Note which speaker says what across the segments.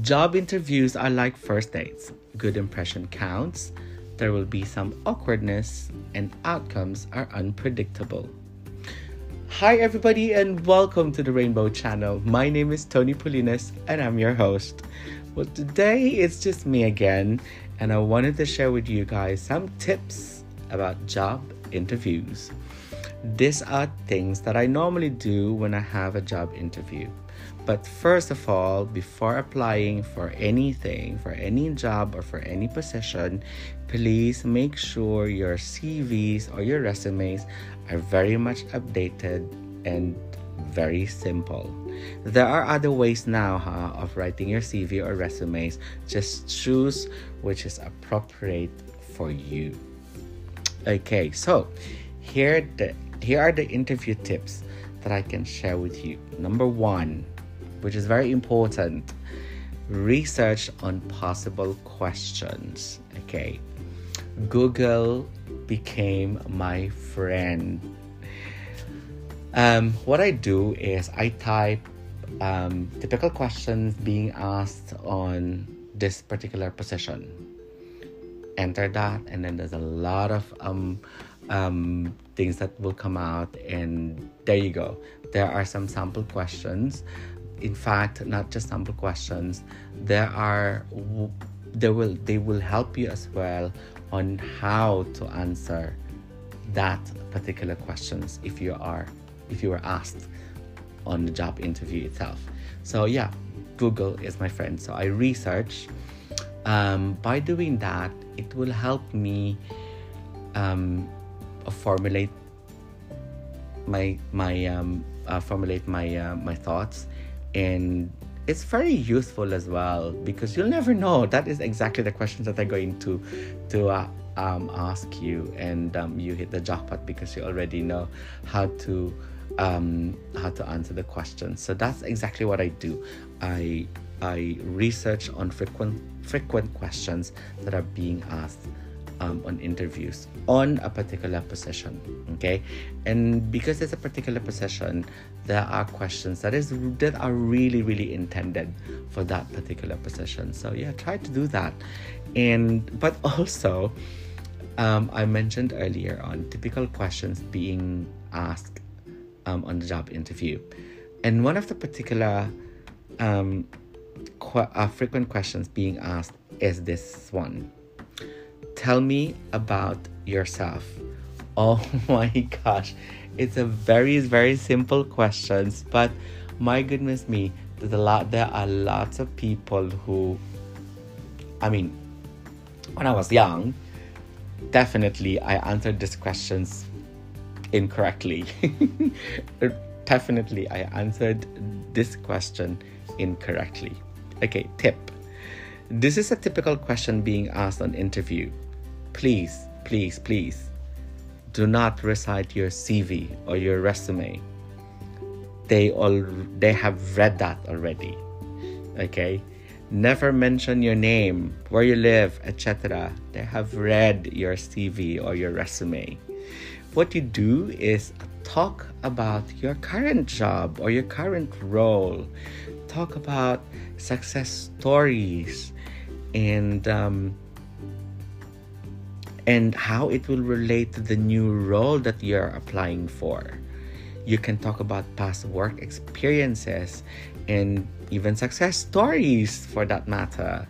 Speaker 1: Job interviews are like first dates. Good impression counts. There will be some awkwardness, and outcomes are unpredictable. Hi, everybody, and welcome to the Rainbow Channel. My name is Tony Polinas, and I'm your host. Well, today it's just me again, and I wanted to share with you guys some tips about job interviews. These are things that I normally do when I have a job interview. But first of all, before applying for anything, for any job or for any position, please make sure your CVs or your resumes are very much updated and very simple. There are other ways now of writing your CV or resumes. Just choose which is appropriate for you. Okay, so here are the interview tips that I can share with you. Number 1, which is very important, research on possible questions. Okay, Google became my friend. What I do is I type typical questions being asked on this particular position. Enter that, and then there's a lot of things that will come out, and there you go. There are some sample questions. In fact, not just sample questions. They will help you as well on how to answer that particular questions if you were asked on the job interview itself. So yeah, Google is my friend. So I research. By doing that, it will help me formulate my thoughts, and it's very useful as well because you'll never know. That is exactly the questions that they're going to ask you, and you hit the jackpot because you already know how to answer the questions. So that's exactly what I do. I research on frequent questions that are being asked on interviews on a particular position. Okay, and because it's a particular position, there are questions that are really intended for that particular position. So yeah, try to do that. But also, I mentioned earlier on typical questions being asked on the job interview, and one of the particular frequent questions being asked is this one: tell me about yourself. Oh my gosh, it's a very simple questions, but my goodness me, there are lots of people who, when I was young, definitely I answered these questions incorrectly. Definitely I answered this question incorrectly. Okay, tip. This is a typical question being asked on interview. Please do not recite your CV or your resume. They have read that already. Okay? Never mention your name, where you live, etc. They have read your CV or your resume. What you do is talk about your current job or your current role. Talk about success stories and how it will relate to the new role that you're applying for. You can talk about past work experiences and even success stories for that matter,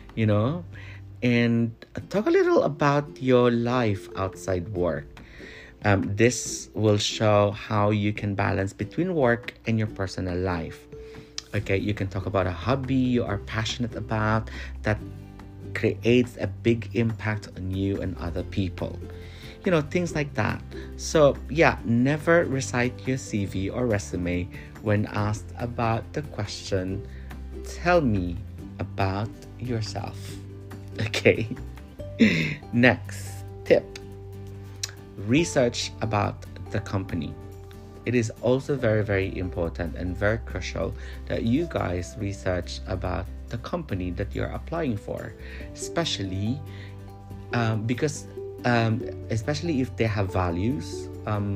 Speaker 1: and talk a little about your life outside work. This will show how you can balance between work and your personal life. Okay, you can talk about a hobby you are passionate about that creates a big impact on you and other people. Things like that. So yeah, never recite your CV or resume when asked about the question, tell me about yourself. Okay. Next tip. Research about the company. It is also very important and very crucial that you guys research about the company that you're applying for, especially because especially if they have values,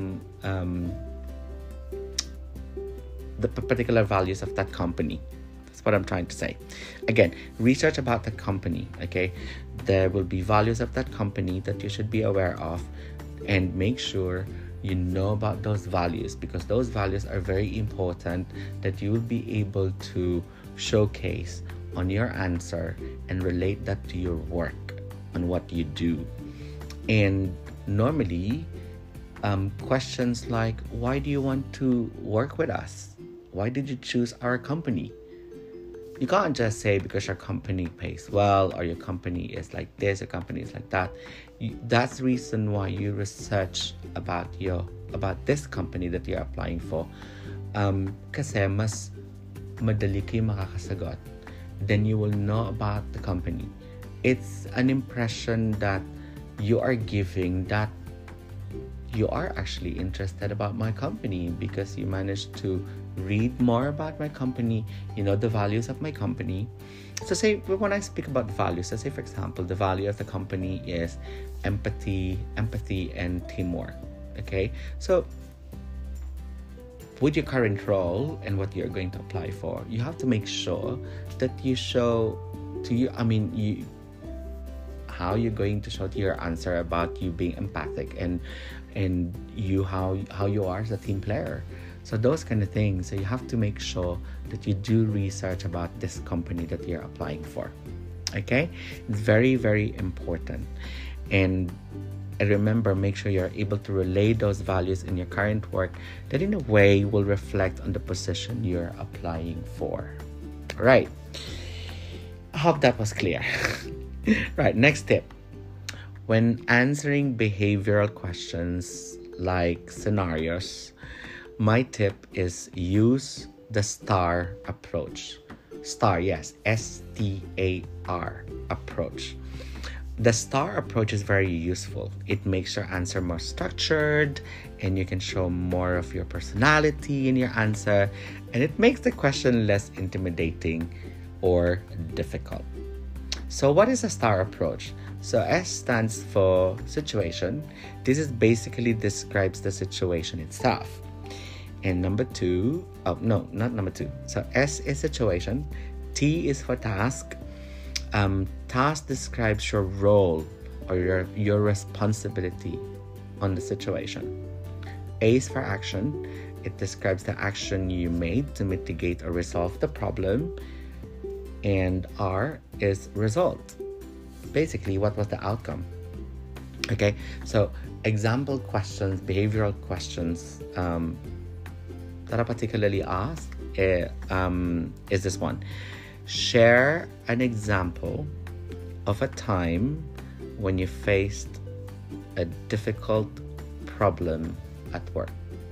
Speaker 1: the particular values of that company. That's what I'm trying to say. Again, research about the company, okay? There will be values of that company that you should be aware of, and make sure you know about those values, because those values are very important that you will be able to showcase on your answer and relate that to your work on what you do. And normally, questions like, why do you want to work with us? Why did you choose our company? You can't just say because your company pays well, or your company is like this, your company is like that. That's the reason why you research about this company that you're applying for. Kasi mas madali kayo makakasagot. Then you will know about the company. It's an impression that you are giving that you are actually interested about my company, because you managed to read more about my company, you know the values of my company. So say, when I speak about values, let's say for example, the value of the company is empathy and teamwork. Okay, so with your current role and what you're going to apply for, you have to make sure that you show to you, how you're going to show to your answer about you being empathic and you how you are as a team player. So those kind of things. So you have to make sure that you do research about this company that you're applying for. Okay, it's very, very important. And remember, make sure you're able to relay those values in your current work that in a way will reflect on the position you're applying for. All right, I hope that was clear. Right, next tip. When answering behavioral questions like scenarios, my tip is use the STAR approach. STAR, yes, STAR approach. The STAR approach is very useful. It makes your answer more structured, and you can show more of your personality in your answer, and it makes the question less intimidating or difficult. So what is a STAR approach? So S stands for situation. This is basically describes the situation itself. And number two, not number two. So S is situation. T is for task. Task describes your role or your responsibility on the situation. A is for action. It describes the action you made to mitigate or resolve the problem. And R is result. Basically, what was the outcome? Okay, so example questions, behavioral questions that are particularly asked is this one. Share an example of a time when you faced a difficult problem at work.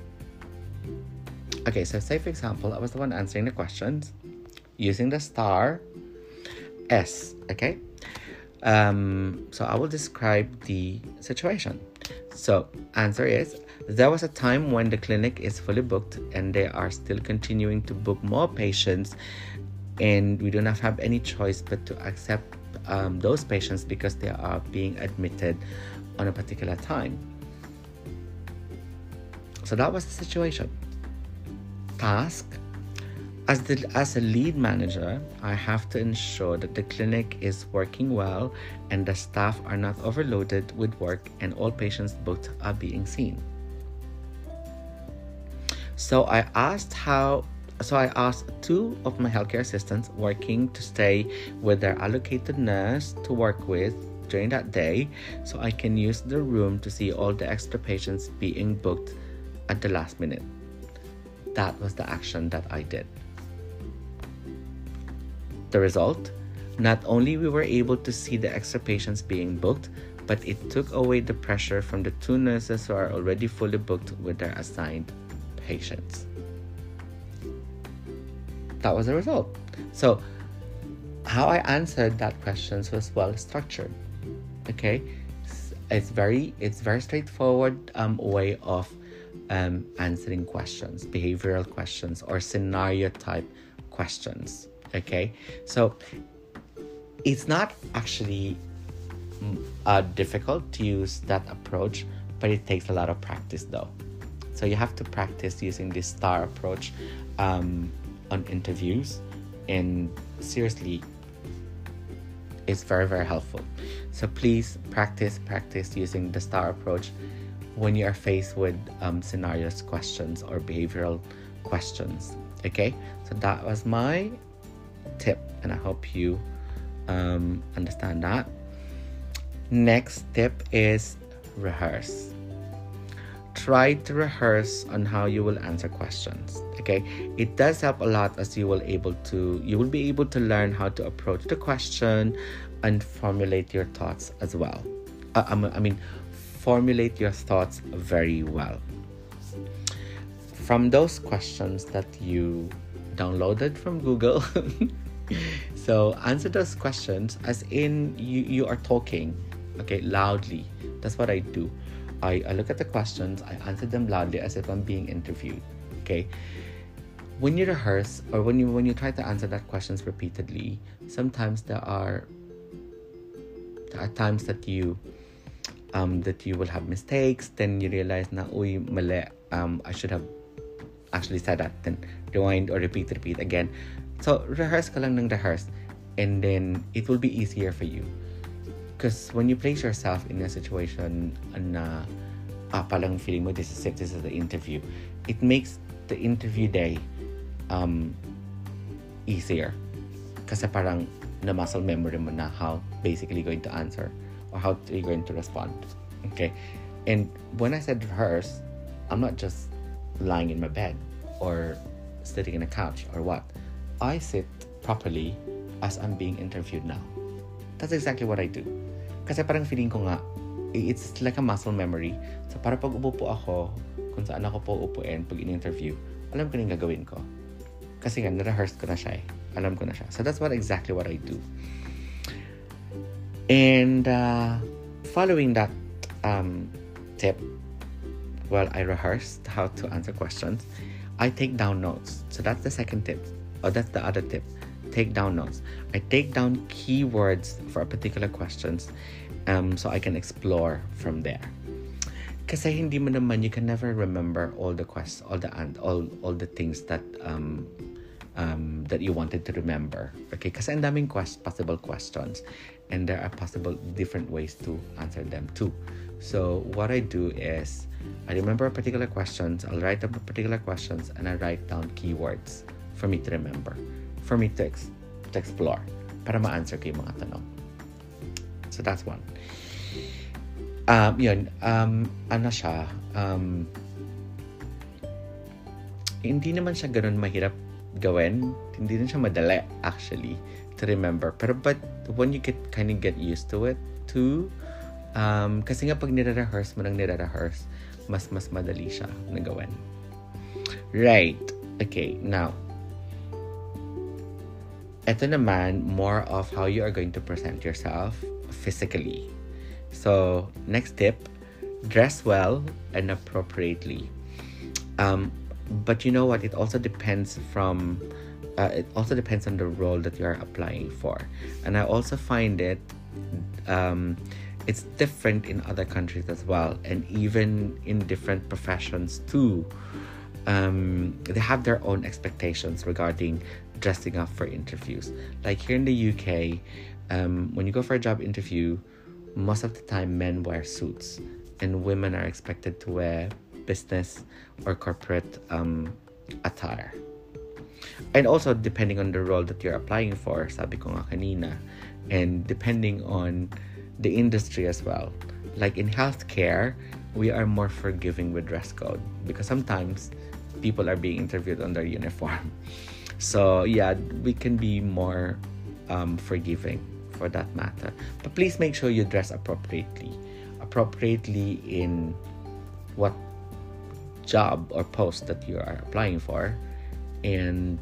Speaker 1: Okay, so say for example, I was the one answering the questions using the STAR S, okay? So I will describe the situation. So answer is, there was a time when the clinic is fully booked and they are still continuing to book more patients, and we do not have any choice but to accept those patients because they are being admitted on a particular time. So that was the situation. Task. As a lead manager, I have to ensure that the clinic is working well and the staff are not overloaded with work and all patients booked are being seen. So I asked two of my healthcare assistants working to stay with their allocated nurse to work with during that day, so I can use the room to see all the extra patients being booked at the last minute. That was the action that I did. The result, not only we were able to see the extra patients being booked, but it took away the pressure from the two nurses who are already fully booked with their assigned patients. That was the result. So how I answered that question was well structured. Okay, it's very straightforward way of answering questions, behavioral questions or scenario type questions. Okay, so it's not actually difficult to use that approach, but it takes a lot of practice though. So you have to practice using this STAR approach on interviews, And seriously, it's very, very helpful. So please practice using the STAR approach when you are faced with scenarios questions or behavioral questions. Okay, so that was my tip, and I hope you understand that. Next tip is rehearse. Try to rehearse on how you will answer questions. Okay, it does help a lot, as you will be able to learn how to approach the question and formulate your thoughts as well. Formulate your thoughts very well from those questions that you downloaded from Google. So answer those questions as in you are talking, okay, loudly. That's what I do. I look at the questions, I answer them loudly as if I'm being interviewed. Okay. When you rehearse, or when you try to answer that questions repeatedly, sometimes there are times that you will have mistakes. Then you realize na uy mali, I should have actually said that. Then rewind or repeat again. So rehearse ka lang ng rehearse, and then it will be easier for you. Because when you place yourself in a situation na palang feeling mo this is the interview, it makes the interview day easier. Kasi parang na muscle memory mo na how basically going to answer or how you're going to respond. Okay? And when I said rehearse, I'm not just lying in my bed or sitting in a couch or what. I sit properly as I'm being interviewed now. That's exactly what I do. Kasi parang feeling ko nga, it's like a muscle memory. So para pag upo ako, kung saan ako po upuin pag in-interview, alam ko na yung gagawin ko. Kasi nga, na-rehearse ko na siya eh. Alam ko na siya. So that's exactly what I do. And following that tip, while I rehearsed how to answer questions, I take down notes. So that's the second tip. Or that's the other tip. Take down notes. I take down keywords for particular questions so I can explore from there. Kasi hindi mo naman, you can never remember all the questions, all the things that that you wanted to remember. Okay, kasi ang daming possible questions, and there are possible different ways to answer them too. So what I do is I remember particular questions, I'll write up particular questions, and I write down keywords for me to remember, for me to explore, para ma-answer ko yung mga tanong. So that's one. Hindi naman siya ganun mahirap gawin. Hindi din siya madali actually to remember. But when you kind of get used to it too, kasi nga pag nire-rehearse mo nang nire-rehearse, mas madali siya na gawin. Right. Okay, now ito naman, more of how you are going to present yourself physically. So, next tip, dress well and appropriately. But you know what? It also depends on the role that you are applying for. And I also find it's different in other countries as well, and even in different professions too. They have their own expectations regarding dressing up for interviews. Like here in the UK, when you go for a job interview, most of the time men wear suits and women are expected to wear business or corporate attire. And also depending on the role that you're applying for, sabi ko nga kanina, and depending on the industry as well. Like in healthcare, we are more forgiving with dress code because sometimes people are being interviewed on their uniform. So yeah, we can be more forgiving for that matter. But please make sure you dress appropriately in what job or post that you are applying for, and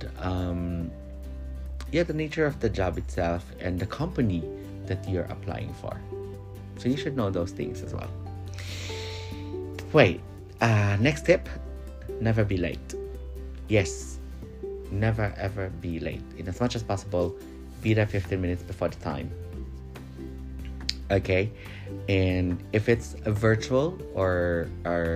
Speaker 1: the nature of the job itself and the company that you're applying for. So you should know those things as well. Wait, next tip, never be late. Yes, never ever be late. In as much as possible, be there 15 minutes before the time. Okay, and if it's a virtual or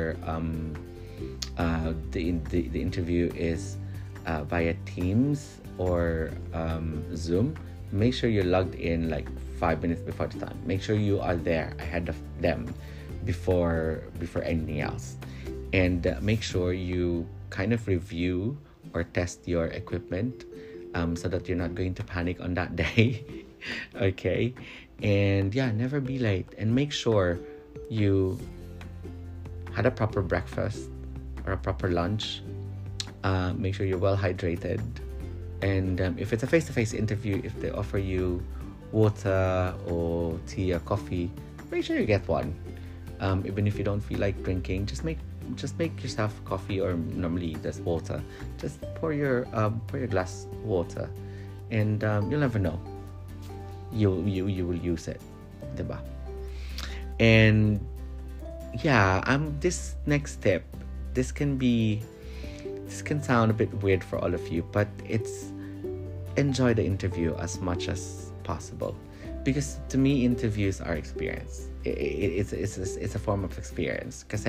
Speaker 1: the interview is via Teams, or Zoom, make sure you're logged in like 5 minutes before the time. Make sure you are there ahead of them before anything else. And make sure you kind of review or test your equipment so that you're not going to panic on that day. Okay? And yeah, never be late. And make sure you had a proper breakfast or a proper lunch. Make sure you're well hydrated. And if it's a face-to-face interview, if they offer you water or tea or coffee, make sure you get one. Even if you don't feel like drinking, just make yourself coffee, or normally there's water. Just pour your glass water, and you'll never know. You will use it, diba? And yeah, this next tip, this can sound a bit weird for all of you, but it's enjoy the interview as much as possible, because to me, interviews are experience. It's a form of experience. Because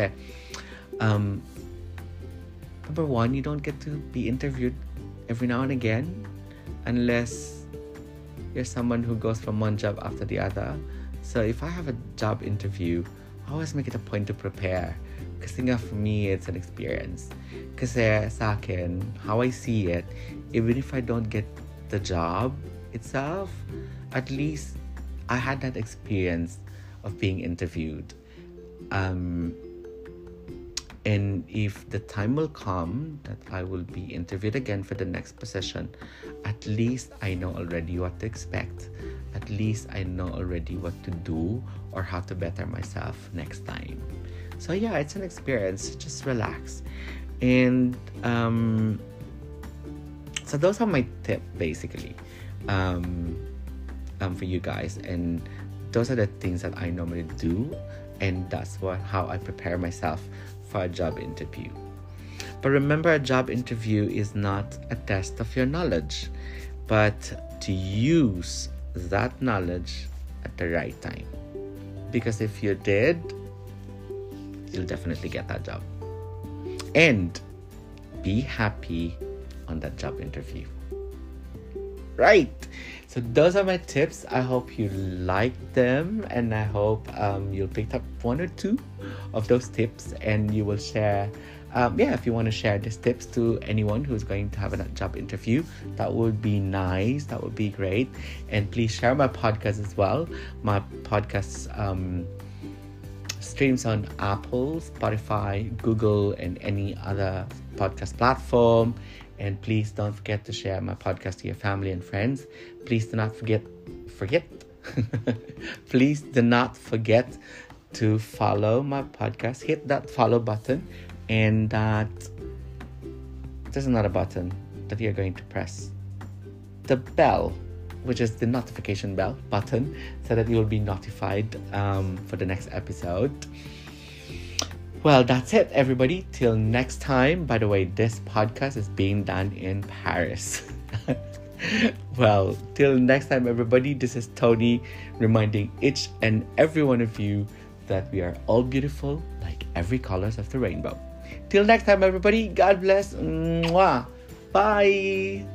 Speaker 1: number one, you don't get to be interviewed every now and again, unless you're someone who goes from one job after the other. So if I have a job interview, I always make it a point to prepare. Kasi nga for me, it's an experience. Kasi sa akin, how I see it, even if I don't get the job itself, at least I had that experience of being interviewed. And if the time will come that I will be interviewed again for the next position, at least I know already what to expect. At least I know already what to do or how to better myself next time. So yeah, it's an experience. Just relax. And so those are my tips basically for you guys. And those are the things that I normally do. And that's how I prepare myself for a job interview. But remember, a job interview is not a test of your knowledge, but to use that knowledge at the right time. Because if you did, you'll definitely get that job. And be happy on that job interview. Right. So those are my tips. I hope you liked them, and I hope you'll pick up one or two of those tips, and you will share. If you want to share these tips to anyone who's going to have a job interview, that would be nice. That would be great. And please share my podcast as well. My podcast streams on Apple, Spotify, Google, and any other podcast platform. And please don't forget to share my podcast to your family and friends. Please do not forget. Please do not forget to follow my podcast. Hit that follow button, and there's another button that you're going to press. The bell, which is the notification bell button, so that you'll be notified for the next episode. Well, that's it, everybody. Till next time. By the way, this podcast is being done in Paris. Well, till next time, everybody. This is Tony reminding each and every one of you that we are all beautiful like every colors of the rainbow. Till next time, everybody. God bless. Mwah. Bye.